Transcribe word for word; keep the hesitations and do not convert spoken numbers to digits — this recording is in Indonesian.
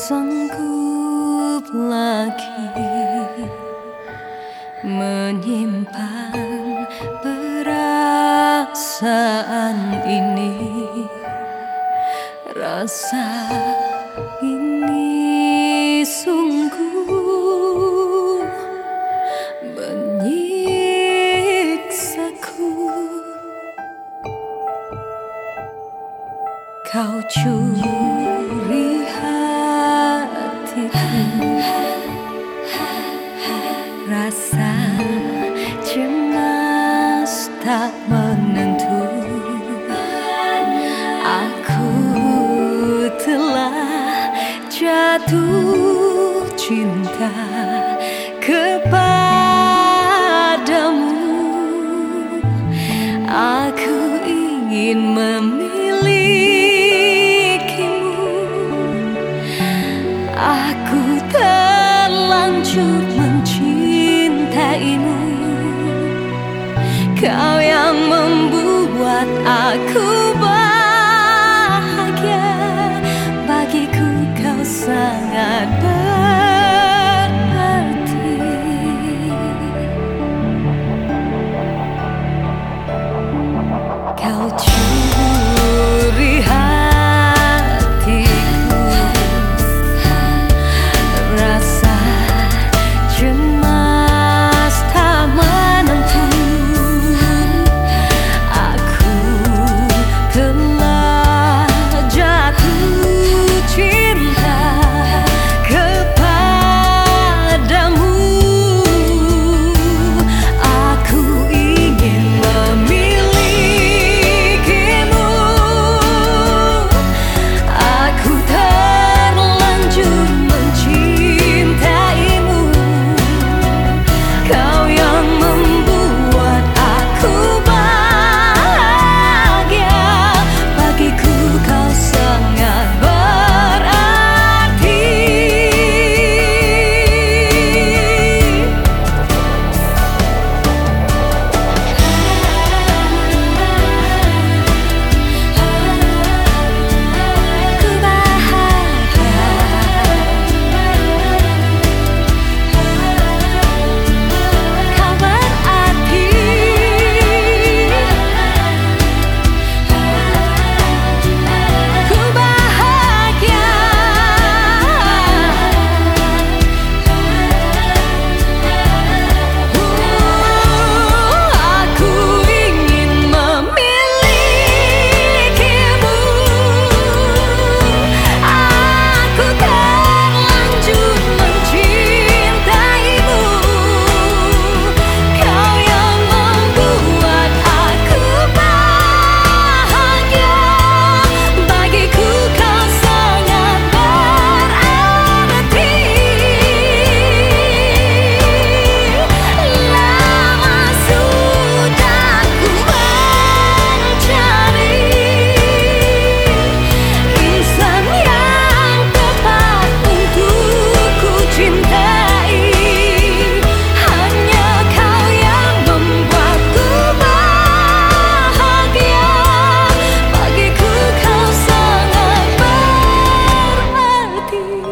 sanggup lagi menyimpan perasaan ini. Rasa ini sungguh menyiksaku. Kau curi hatiku, rasa cemas tak menentu. Aku telah jatuh cinta kepadamu. Aku ingin memilikimu. Aku terlanjur mencintaimu. Kau yang membuat aku bahagia. Bagiku kau sangat berarti. Kau curi hatiku, rasa cemas tak menentu. Aku telah jatuh cinta kepadamu. Aku ingin memilikimu. Aku terlanjur mencintaimu. Kau yang membuat aku bahagia. Bagiku kau sangat berarti. Ku bahagia. Kau berarti. Ku bahagia. Aku ingin memilikimu. Aku terlanjur mencintaimu. Kau yang membuat aku bahagia. Bagiku kau sangat berarti. Lama sudah ku mencari insan yang tepat untuk ku cintai. Hanya kau yang membuatku bahagia. Bagiku kau sangat berarti.